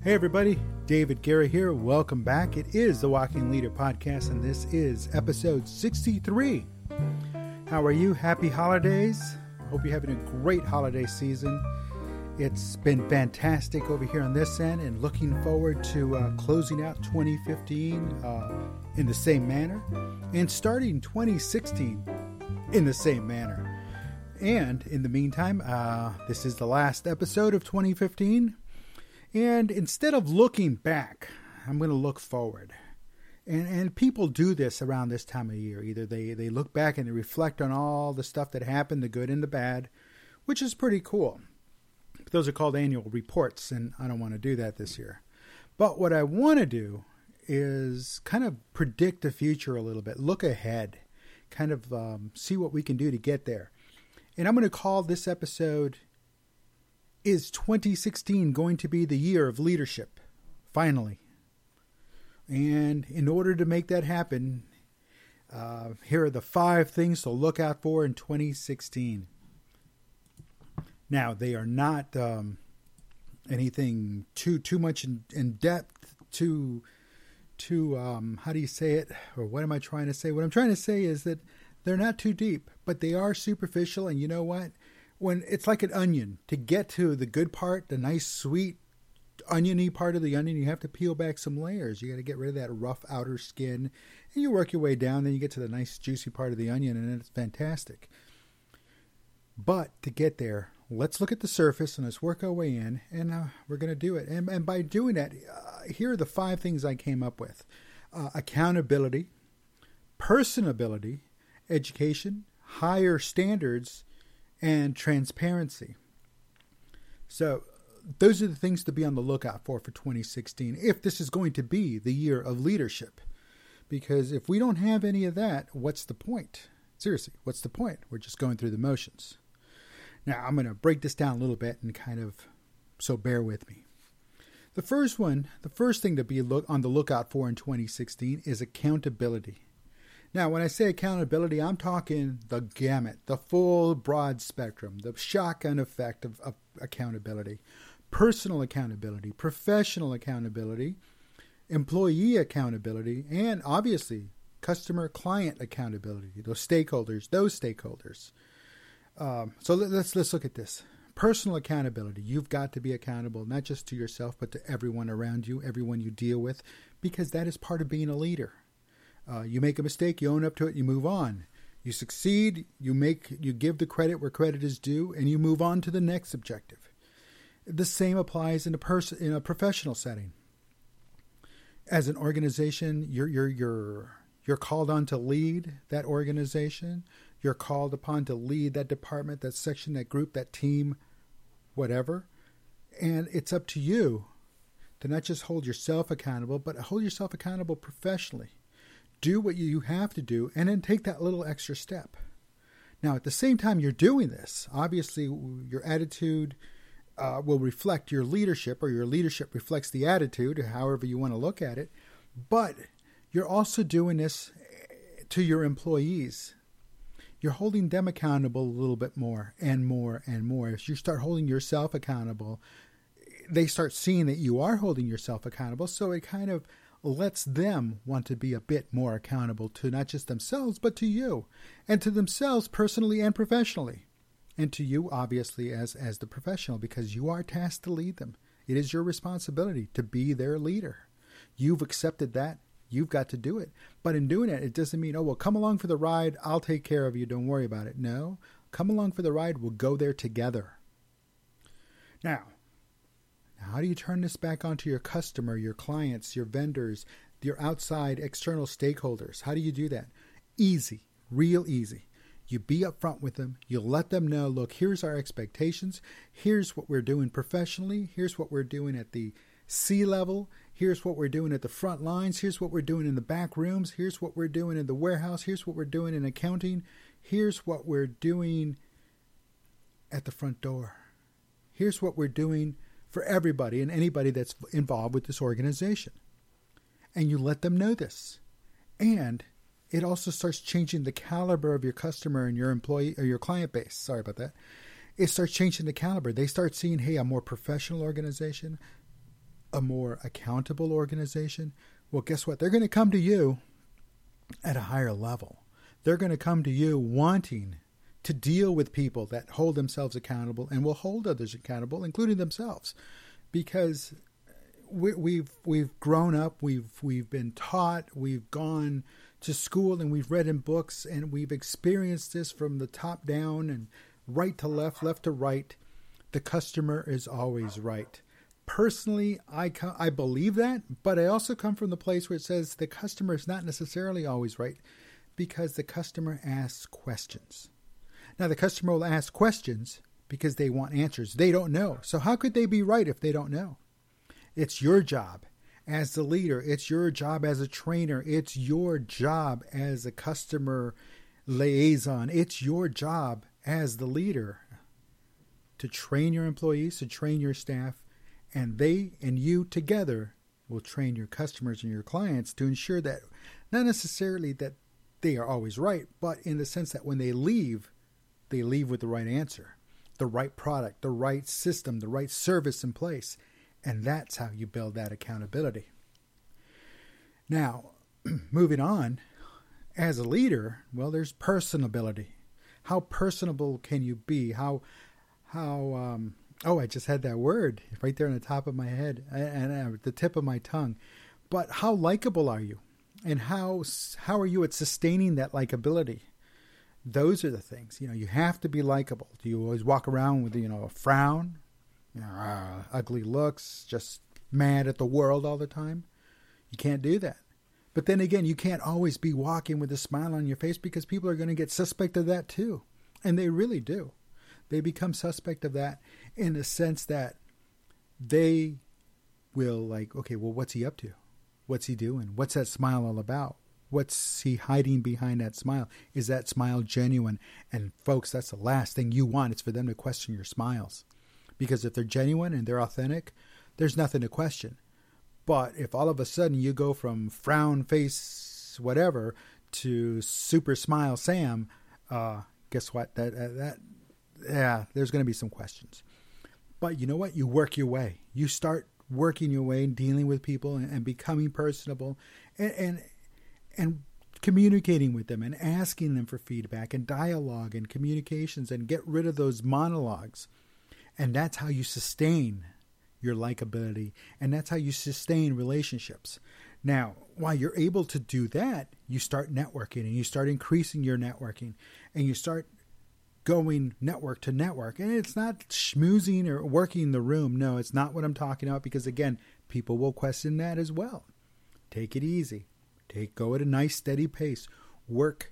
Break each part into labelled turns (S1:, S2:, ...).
S1: Hey everybody, David Gary here. Welcome back. It is the Walking Leader Podcast, and this is episode 63. How are you? Happy holidays. Hope you're having a great holiday season. It's been fantastic over here on this end, and looking forward to closing out 2015 in the same manner, and starting 2016 in the same manner. And in the meantime, this is the last episode of 2015. And instead of looking back, I'm going to look forward. And people do this around this time of year. Either they look back and they reflect on all the stuff that happened, the good and the bad, which is pretty cool. But those are called annual reports, and I don't want to do that this year. But what I want to do is kind of predict the future a little bit, look ahead, kind of see what we can do to get there. And I'm going to call this episode, Is 2016 going to be the year of leadership? Finally. And in order to make that happen, here are the 5 things to look out for in 2016. Now, they are not anything too much in depth, too how do you say it? Or what am I trying to say? What I'm trying to say is that they're not too deep, but they are superficial. And you know what? When it's like an onion, to get to the good part, the nice, sweet, oniony part of the onion, you have to peel back some layers. You got to get rid of that rough outer skin, and you work your way down. Then you get to the nice, juicy part of the onion, and it's fantastic. But to get there, let's look at the surface and let's work our way in, and we're going to do it. And by doing that, here are the 5 things I came up with: accountability, personability, education, higher standards, and transparency. So those are the things to be on the lookout for 2016, if this is going to be the year of leadership. Because if we don't have any of that, what's the point? Seriously, what's the point? We're just going through the motions. Now, I'm going to break this down a little bit and so bear with me. The first thing to be on the lookout for in 2016 is accountability. Now, when I say accountability, I'm talking the gamut, the full broad spectrum, the shotgun effect of accountability. Personal accountability, professional accountability, employee accountability, and obviously customer-client accountability, those stakeholders. So let's look at this. Personal accountability. You've got to be accountable, not just to yourself, but to everyone around you, everyone you deal with, because that is part of being a leader. You make a mistake, you own up to it, you move on. You succeed, you give the credit where credit is due, and you move on to the next objective. The same applies in a professional setting. As an organization, you're called on to lead that organization. You're called upon to lead that department, that section, that group, that team, whatever. And it's up to you to not just hold yourself accountable, but hold yourself accountable professionally. Do what you have to do, and then take that little extra step. Now, at the same time you're doing this, obviously your attitude will reflect your leadership, or your leadership reflects the attitude, however you want to look at it. But you're also doing this to your employees. You're holding them accountable a little bit more and more and more. As you start holding yourself accountable, they start seeing that you are holding yourself accountable, so it kind of lets them want to be a bit more accountable to not just themselves, but to you, and to themselves personally and professionally, and to you, obviously, as the professional, because you are tasked to lead them. It is your responsibility to be their leader. You've accepted that. You've got to do it. But in doing it, it doesn't mean, come along for the ride. I'll take care of you. Don't worry about it. No, come along for the ride. We'll go there together. Now, how do you turn this back onto your customer, your clients, your vendors, your outside external stakeholders? How do you do that? Easy, real easy. You be upfront with them. You let them know, look, here's our expectations. Here's what we're doing professionally. Here's what we're doing at the C-level. Here's what we're doing at the front lines. Here's what we're doing in the back rooms. Here's what we're doing in the warehouse. Here's what we're doing in accounting. Here's what we're doing at the front door. Here's what we're doing for everybody and anybody that's involved with this organization. And you let them know this. And it also starts changing the caliber of your customer and your employee or your client base. Sorry about that. It starts changing the caliber. They start seeing, hey, a more professional organization, a more accountable organization, well, guess what? They're going to come to you at a higher level. They're going to come to you wanting to deal with people that hold themselves accountable and will hold others accountable, including themselves, because we've grown up, we've been taught, we've gone to school, and we've read in books, and we've experienced this from the top down and right to left, left to right. The customer is always right. Personally, I believe that, but I also come from the place where it says the customer is not necessarily always right, because the customer asks questions. Now, the customer will ask questions because they want answers. They don't know. So how could they be right if they don't know? It's your job as the leader. It's your job as a trainer. It's your job as a customer liaison. It's your job as the leader to train your employees, to train your staff, and they and you together will train your customers and your clients to ensure that not necessarily that they are always right, but in the sense that when they leave with the right answer, the right product, the right system, the right service in place. And that's how you build that accountability. Now, moving on, as a leader, well, there's personability. How personable can you be? I just had that word right there on the top of my head and the tip of my tongue. But how likable are you? And how are you at sustaining that likability? Those are the things. You have to be likable. Do you always walk around with, a frown? Ugly looks, just mad at the world all the time? You can't do that. But then again, you can't always be walking with a smile on your face, because people are going to get suspect of that too. And they really do. They become suspect of that in the sense that they will okay, well, what's he up to? What's he doing? What's that smile all about? What's he hiding behind that smile? Is that smile genuine? And folks, that's the last thing you want. It's for them to question your smiles. Because if they're genuine and they're authentic, there's nothing to question. But if all of a sudden you go from frown face whatever to super smile Sam, guess what? There's going to be some questions. But you know what? You work your way. You start working your way and dealing with people and becoming personable and communicating with them and asking them for feedback and dialogue and communications, and get rid of those monologues. And that's how you sustain your likability, and that's how you sustain relationships. Now, while you're able to do that, you start networking, and you start increasing your networking, and you start going network to network. And it's not schmoozing or working the room. No, it's not what I'm talking about, because again, people will question that as well. Take it easy. Go at a nice steady pace. Work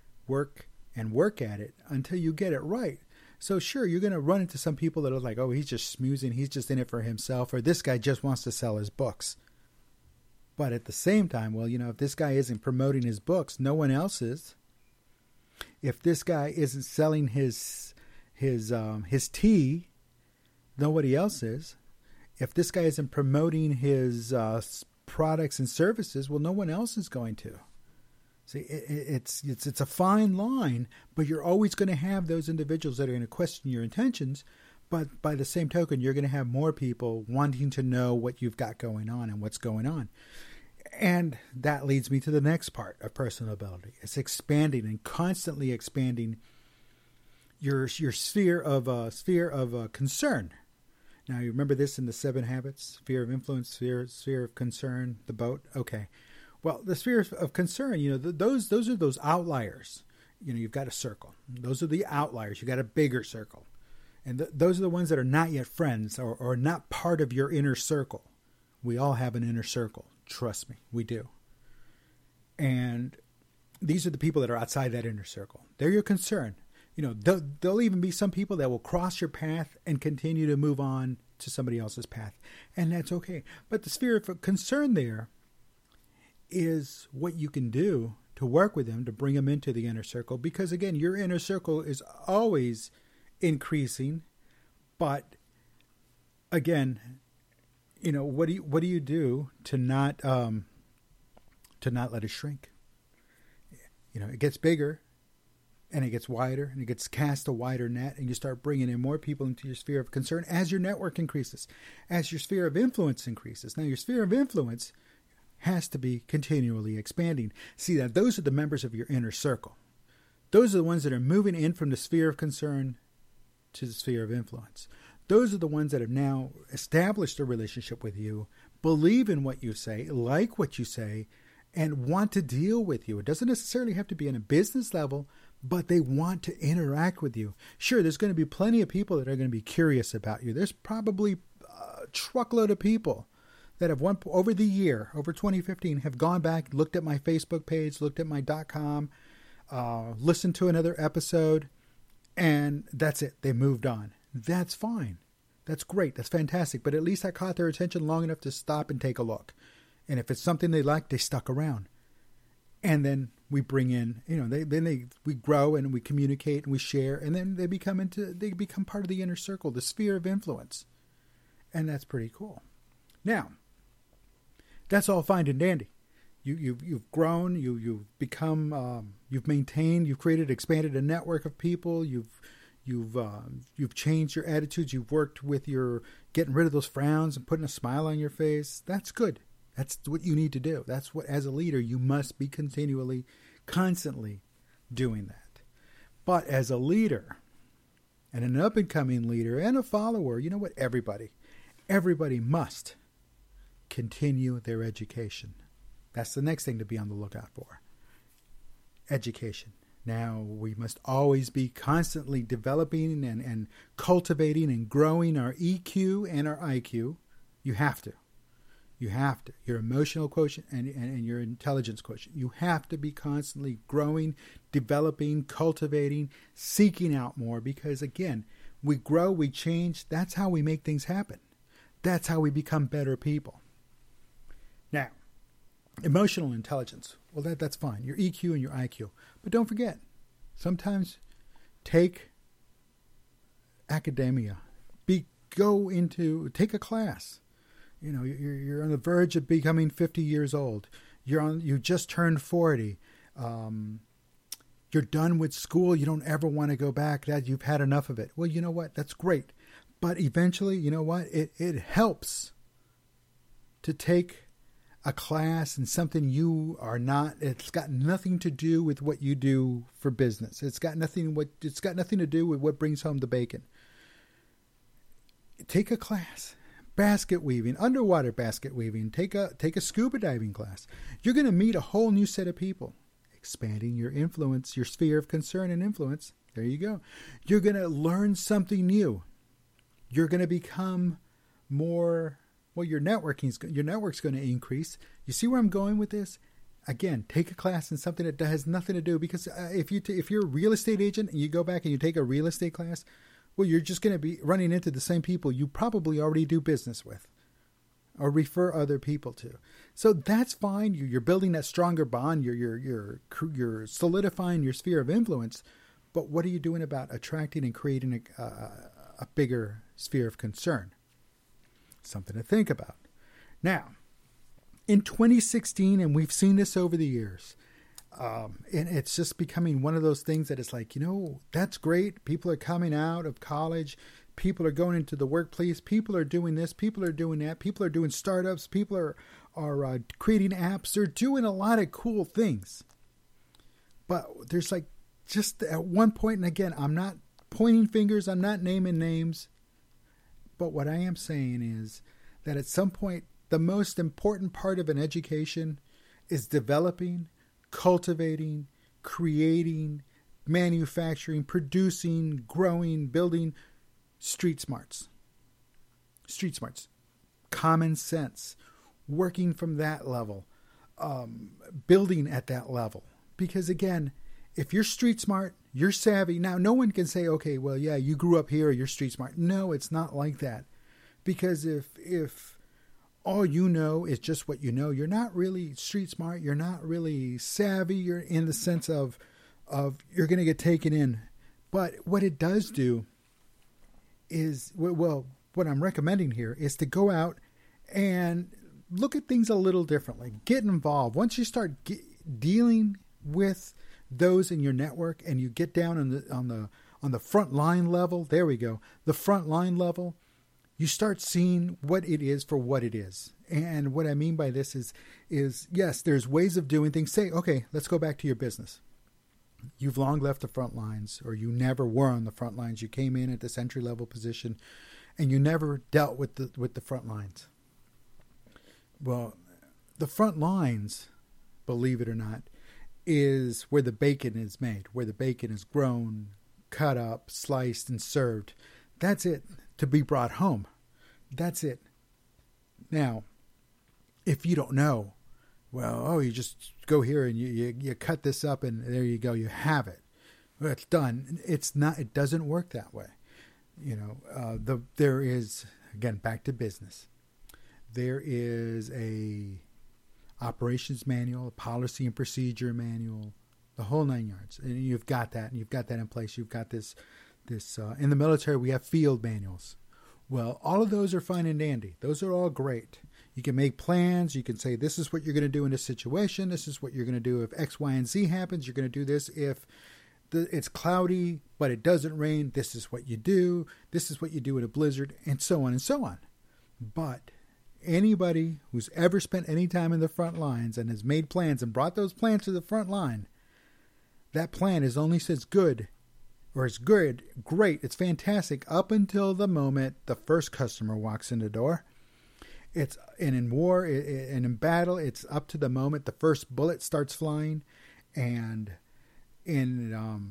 S1: at it until you get it right. So sure, you're going to run into some people that are like, oh, he's just smoozing, he's just in it for himself, or this guy just wants to sell his books. But at the same time, well, if this guy isn't promoting his books, no one else is. If this guy isn't selling his tea, nobody else is. If this guy isn't promoting his products and services, well, no one else is going to. See, it's a fine line, but you're always going to have those individuals that are going to question your intentions. But by the same token, you're going to have more people wanting to know what you've got going on and what's going on. And that leads me to the next part of personability. It's expanding and constantly expanding your sphere of concern. Now, you remember this in the 7 Habits: sphere of influence, sphere of concern, the boat. Okay. Well, the sphere of concern, those are those outliers. You've got a circle. Those are the outliers. You've got a bigger circle. And those are the ones that are not yet friends or not part of your inner circle. We all have an inner circle. Trust me, we do. And these are the people that are outside that inner circle. They're your concern. There'll even be some people that will cross your path and continue to move on to somebody else's path. And that's okay. But the sphere of concern there is what you can do to work with them to bring them into the inner circle. Because again, your inner circle is always increasing. But again, what do you do to not let it shrink? It gets bigger And it gets wider, and it gets cast a wider net, and you start bringing in more people into your sphere of concern as your network increases, as your sphere of influence increases. Now, your sphere of influence has to be continually expanding. See, that those are the members of your inner circle. Those are the ones that are moving in from the sphere of concern to the sphere of influence. Those are the ones that have now established a relationship with you, believe in what you say, like what you say, and want to deal with you. It doesn't necessarily have to be on a business level, but they want to interact with you. Sure, there's going to be plenty of people that are going to be curious about you. There's probably a truckload of people that have over the year, over 2015, have gone back, looked at my Facebook page, looked at my .com, listened to another episode, and that's it. They moved on. That's fine. That's great. That's fantastic. But at least I caught their attention long enough to stop and take a look. And if it's something they like, they stuck around. And then we bring in, we grow and we communicate and we share, and then they become part of the inner circle, the sphere of influence. And that's pretty cool. Now, that's all fine and dandy. You've grown, you've become, you've maintained, you've created, expanded a network of people. You've changed your attitudes. You've worked with your getting rid of those frowns and putting a smile on your face. That's good. That's what you need to do. That's what, as a leader, you must be constantly doing that. But as a leader and an up-and-coming leader and a follower, you know what? Everybody must continue their education. That's the next thing to be on the lookout for. Education. Now, we must always be constantly developing and cultivating and growing our EQ and our IQ. You have to. Your emotional quotient and your intelligence quotient. You have to be constantly growing, developing, cultivating, seeking out more, because, again, we grow, we change. That's how we make things happen. That's how we become better people. Now, emotional intelligence. Well, that's fine. Your EQ and your IQ. But don't forget, sometimes take academia. Take a class. You're on the verge of becoming 50 years old. You just turned 40. You're done with school. You don't ever want to go back. That you've had enough of it. Well, you know what? That's great. But eventually, you know what? It helps to take a class and something you are not. It's got nothing to do with what you do for business. It's got nothing to do with what brings home the bacon. Take a class. Basket weaving, underwater basket weaving, take a scuba diving class. You're going to meet a whole new set of people, expanding your influence, your sphere of concern and influence. There you go. You're going to learn something new. You're going to become more, your network's going to increase. You see where I'm going with this? Again, take a class in something that has nothing to do, because if you're a real estate agent and you go back and you take a real estate class, well, you're just going to be running into the same people you probably already do business with or refer other people to. So that's fine. You're building that stronger bond. You're solidifying your sphere of influence. But what are you doing about attracting and creating a bigger sphere of concern? Something to think about. Now, in 2016, and we've seen this over the years, and it's just becoming one of those things that it's like, that's great. People are coming out of college. People are going into the workplace. People are doing this. People are doing that. People are doing startups. People are creating apps. They're doing a lot of cool things. But there's just at one point, and again, I'm not pointing fingers. I'm not naming names. But what I am saying is that at some point, the most important part of an education is developing, cultivating, creating, manufacturing, producing, growing, building street smarts, common sense, working from that level, building at that level. Because again, if you're street smart, you're savvy. Now, no one can say, okay, well, yeah, you grew up here, you're street smart. No, it's not like that. Because if all you know is just what you know, you're not really street smart. You're not really savvy. You're in the sense of you're going to get taken in. But what it does do is, well, what I'm recommending here is to go out and look at things a little differently. Get involved. Once you start dealing with those in your network and you get down on the front line level, there we go, the front line level, you start seeing what it is for what it is. And what I mean by this is yes, there's ways of doing things. Say, okay, let's go back to your business. You've long left the front lines, or you never were on the front lines. You came in at this entry level position and you never dealt with the front lines. Well, the front lines, believe it or not, is where the bacon is made, where the bacon is grown, cut up, sliced, and served. That's it, to be brought home. That's it. Now, if you don't know, well, you just go here and you cut this up and there you go, you have it. Well, it's done. It's not. It doesn't work that way. There is, again, back to business. There is a operations manual, a policy and procedure manual, the whole 9 yards. And you've got that, and you've got that in place. You've got this. In the military, we have field manuals. Well, all of those are fine and dandy. Those are all great. You can make plans. You can say, this is what you're going to do in this situation. This is what you're going to do if X, Y, and Z happens. You're going to do this if it's cloudy, but it doesn't rain. This is what you do. This is what you do in a blizzard, and so on and so on. But anybody who's ever spent any time in the front lines and has made plans and brought those plans to the front line, that plan is only says good, or it's good, great, it's fantastic, up until the moment the first customer walks in the door. And in war and in battle, it's up to the moment the first bullet starts flying. And in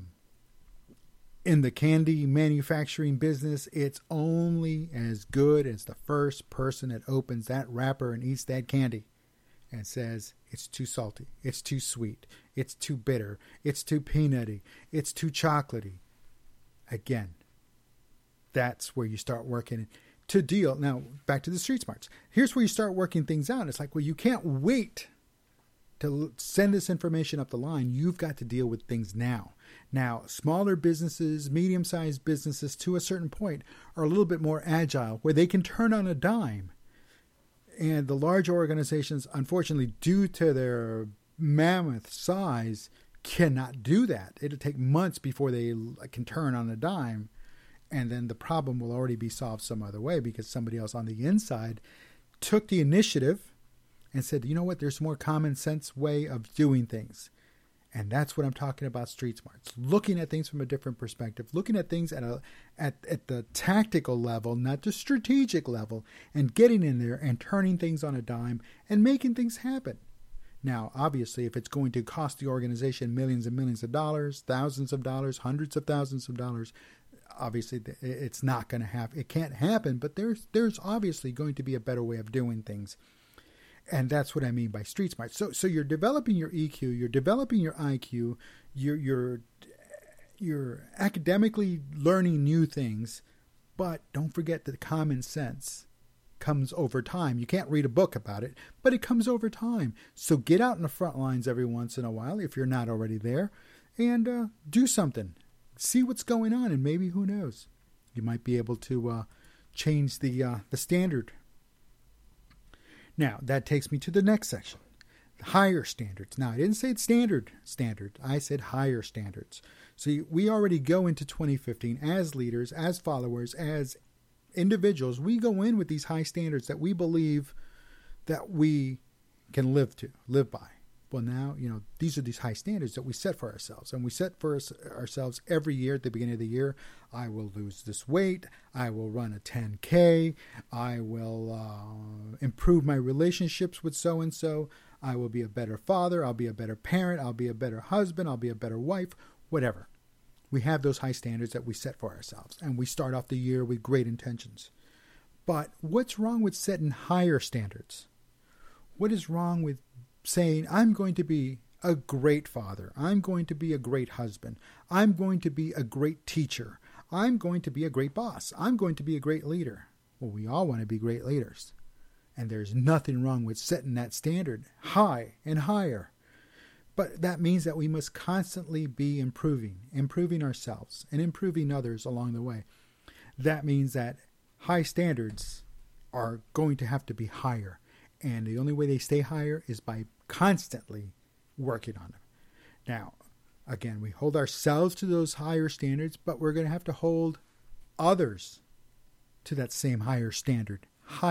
S1: the candy manufacturing business, it's only as good as the first person that opens that wrapper and eats that candy and says, it's too salty, it's too sweet, it's too bitter, it's too peanutty, it's too chocolatey. Again, that's where you start working to deal. Now, back to the street smarts. Here's where you start working things out. It's like, well, you can't wait to send this information up the line. You've got to deal with things now. Now, smaller businesses, medium-sized businesses, to a certain point, are a little bit more agile, where they can turn on a dime. And the large organizations, unfortunately, due to their mammoth size, cannot do that. It'll take months before they can turn on a dime. And then the problem will already be solved some other way, because somebody else on the inside took the initiative and said, you know what, there's a more common sense way of doing things. And that's what I'm talking about, street smarts. Looking at things from a different perspective, looking at things at the tactical level, not the strategic level, and getting in there and turning things on a dime and making things happen. Now, obviously, if it's going to cost the organization millions and millions of dollars, thousands of dollars, hundreds of thousands of dollars, obviously it's not going to happen. It can't happen, but there's obviously going to be a better way of doing things. And that's what I mean by street smart. So you're developing your EQ, you're developing your IQ, you're academically learning new things, but don't forget that common sense comes over time. You can't read a book about it, but it comes over time. So get out in the front lines every once in a while, if you're not already there, and do something. See what's going on, and maybe, who knows, you might be able to change the standard. Now, that takes me to the next section, higher standards. Now, I didn't say standard. I said higher standards. So we already go into 2015 as leaders, as followers, as individuals. We go in with these high standards that we believe that we can live by. Well, now, these are these high standards that we set for ourselves. And we set for ourselves every year at the beginning of the year. I will lose this weight. I will run a 10K. I will improve my relationships with so-and-so. I will be a better father. I'll be a better parent. I'll be a better husband. I'll be a better wife, whatever. We have those high standards that we set for ourselves. And we start off the year with great intentions. But what's wrong with setting higher standards? What is wrong with saying, I'm going to be a great father. I'm going to be a great husband. I'm going to be a great teacher. I'm going to be a great boss. I'm going to be a great leader. Well, we all want to be great leaders. And there's nothing wrong with setting that standard high and higher. But that means that we must constantly be improving ourselves and improving others along the way. That means that high standards are going to have to be higher. And the only way they stay higher is by constantly working on them. Now, Again, we hold ourselves to those higher standards, but we're going to have to hold others to that same higher standard.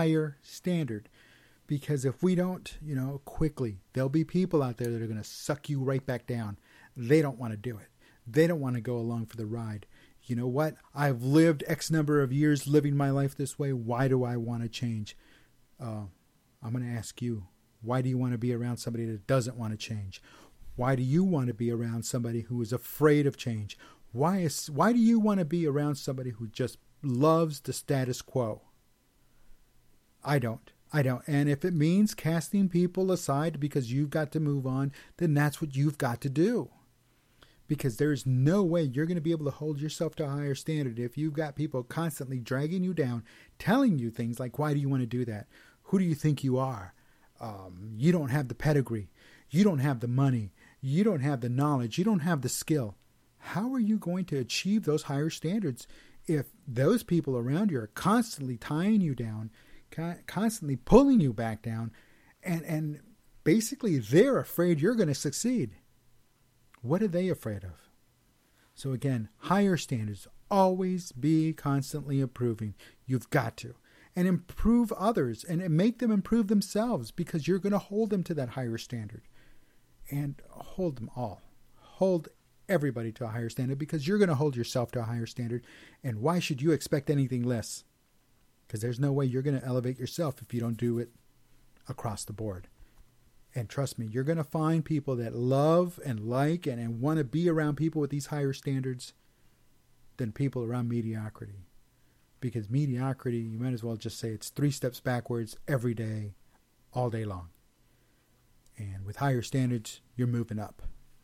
S1: Because if we don't, quickly, there'll be people out there that are going to suck you right back down. They don't want to do it. They don't want to go along for the ride. You know what? I've lived X number of years living my life this way. Why do I want to change? I'm going to ask you, why do you want to be around somebody that doesn't want to change? Why do you want to be around somebody who is afraid of change? Why do you want to be around somebody who just loves the status quo? I don't. And if it means casting people aside because you've got to move on, then that's what you've got to do. Because there's no way you're going to be able to hold yourself to a higher standard if you've got people constantly dragging you down, telling you things like, why do you want to do that? Who do you think you are? You don't have the pedigree. You don't have the money. You don't have the knowledge. You don't have the skill. How are you going to achieve those higher standards if those people around you are constantly tying you down, constantly pulling you back down, and basically they're afraid you're going to succeed? What are they afraid of? So again, higher standards. Always be constantly improving. You've got to. And improve others and make them improve themselves, because you're going to hold them to that higher standard. And hold them all. Hold everybody to a higher standard, because you're going to hold yourself to a higher standard. And why should you expect anything less? Because there's no way you're going to elevate yourself if you don't do it across the board. And trust me, you're going to find people that love and like and want to be around people with these higher standards than people around mediocrity. Because mediocrity, you might as well just say it's 3 steps backwards every day, all day long. And with higher standards, you're moving up.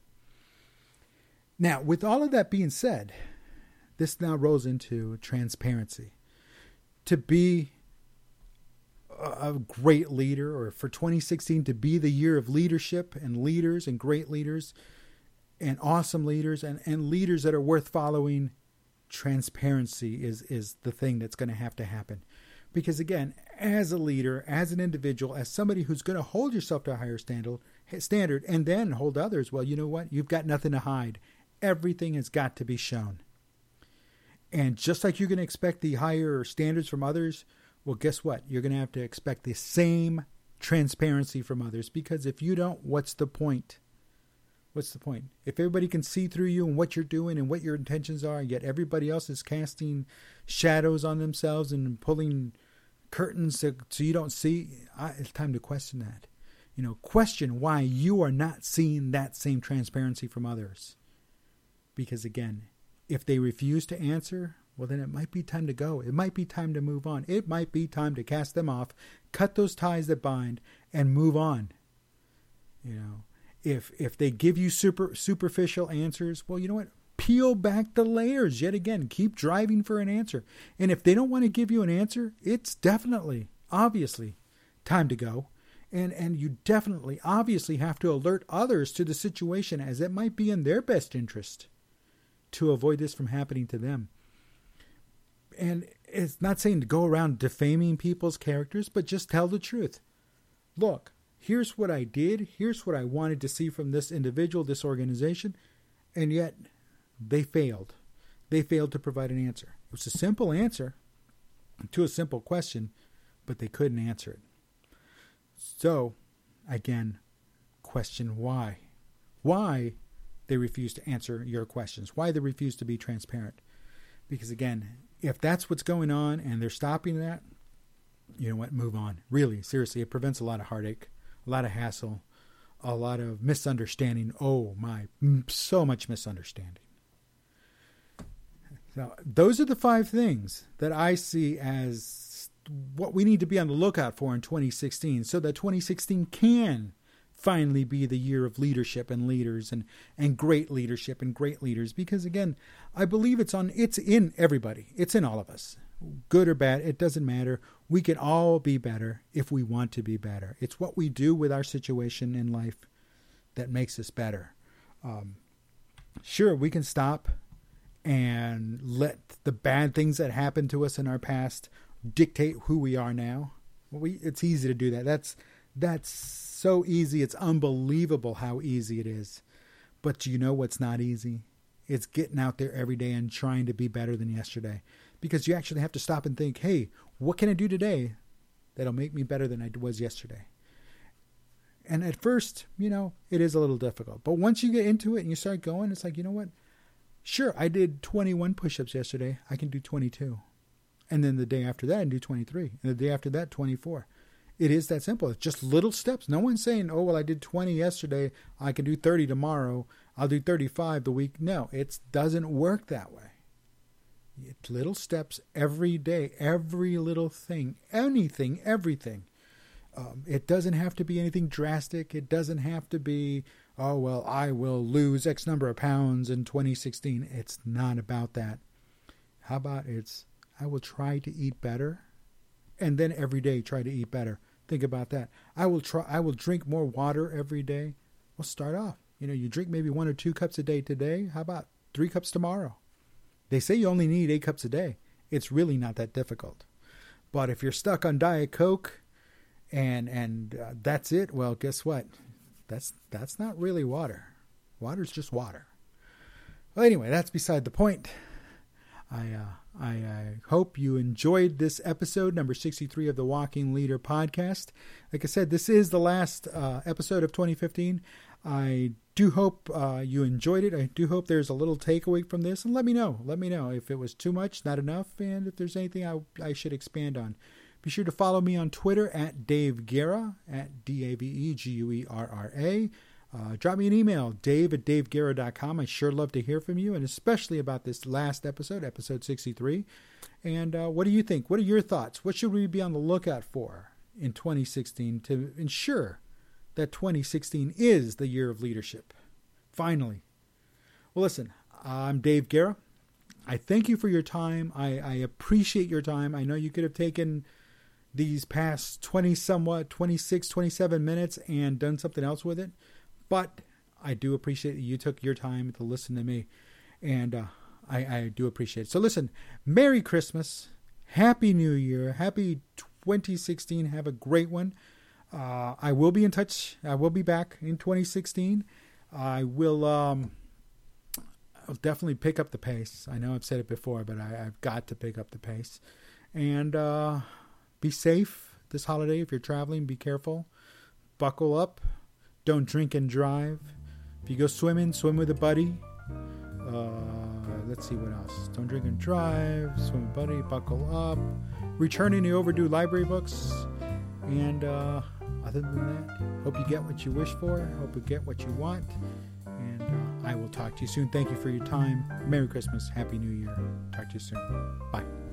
S1: Now, with all of that being said, this now rolls into transparency. To be a great leader, or for 2016 to be the year of leadership and leaders and great leaders and awesome leaders and leaders that are worth following, transparency is the thing that's going to happen. Because again, as a leader, as an individual, as somebody who's going to hold yourself to a higher standard and then hold others, well, you know what? You've got nothing to hide. Everything has got to be shown. And just like you're going to expect the higher standards from others, well, guess what? You're going to have to expect the same transparency from others, because if you don't, what's the point? What's the point? If everybody can see through you and what you're doing and what your intentions are, yet everybody else is casting shadows on themselves and pulling curtains so you don't see, it's time to question that. Question why you are not seeing that same transparency from others. Because again, if they refuse to answer, well, then it might be time to go. It might be time to move on. It might be time to cast them off, cut those ties that bind, and move on. If they give you superficial answers, well, you know what? Peel back the layers yet again. Keep driving for an answer. And if they don't want to give you an answer, it's definitely, obviously, time to go. And you definitely, obviously have to alert others to the situation, as it might be in their best interest to avoid this from happening to them. And it's not saying to go around defaming people's characters, but just tell the truth. Look, here's what I did. Here's what I wanted to see from this individual, this organization. And yet they failed. They failed to provide an answer. It was a simple answer to a simple question, but they couldn't answer it. So, again, question why. Why they refuse to answer your questions. Why they refuse to be transparent. Because again, if that's what's going on and they're stopping that, you know what, move on. Really, seriously, it prevents a lot of heartache, a lot of hassle, a lot of misunderstanding. Oh my, so much misunderstanding. So those are the 5 things that I see as what we need to be on the lookout for in 2016, so that 2016 can finally be the year of leadership and leaders and great leadership and great leaders. Because again, I believe it's in everybody. It's in all of us. Good or bad, it doesn't matter. We can all be better if we want to be better. It's what we do with our situation in life that makes us better. Sure, we can stop and let the bad things that happened to us in our past dictate who we are now. It's easy to do that. That's so easy. It's unbelievable how easy it is. But you know what's not easy? It's getting out there every day and trying to be better than yesterday. Because you actually have to stop and think, hey, what can I do today that'll make me better than I was yesterday? And at first, it is a little difficult. But once you get into it and you start going, it's like, you know what? Sure, I did 21 push-ups yesterday. I can do 22. And then the day after that, I can do 23. And the day after that, 24. It is that simple. It's just little steps. No one's saying, oh, well, I did 20 yesterday. I can do 30 tomorrow. I'll do 35 the week. No, it doesn't work that way. It's little steps every day, every little thing, anything, everything. It doesn't have to be anything drastic. It doesn't have to be, oh, well, I will lose X number of pounds in 2016. It's not about that. How about I will try to eat better, and then every day try to eat better. Think about that. I will drink more water every day. Well, start off. You drink maybe 1 or 2 cups a day today. How about 3 cups tomorrow? They say you only need 8 cups a day. It's really not that difficult. But if you're stuck on Diet Coke and that's it, well, guess what? That's not really water. Water's just water. Well, anyway, that's beside the point. I hope you enjoyed this episode, number 63 of the Walking Leader podcast. Like I said, this is the last episode of 2015. I do hope you enjoyed it. I do hope there's a little takeaway from this. And let me know. Let me know if it was too much, not enough, and if there's anything I should expand on. Be sure to follow me on Twitter at Dave Guerra, at DaveGuerra. Drop me an email, dave@daveguerra.com. I sure love to hear from you, and especially about this last episode, episode 63. And what do you think? What are your thoughts? What should we be on the lookout for in 2016 to ensure that 2016 is the year of leadership? Finally. Well, listen, I'm Dave Guerra. I thank you for your time. I appreciate your time. I know you could have taken these past 26, 27 minutes and done something else with it. But I do appreciate that you took your time to listen to me. And I do appreciate it. So listen, Merry Christmas. Happy New Year. Happy 2016. Have a great one. I will be in touch. I will be back in 2016. I will I'll definitely pick up the pace. I know I've said it before, but I've got to pick up the pace. And be safe this holiday. If you're traveling, be careful. Buckle up. Don't drink and drive. If you go swimming, swim with a buddy. Let's see what else. Don't drink and drive. Swim with a buddy. Buckle up. Return any overdue library books. And other than that, hope you get what you wish for. Hope you get what you want. And I will talk to you soon. Thank you for your time. Merry Christmas. Happy New Year. Talk to you soon. Bye.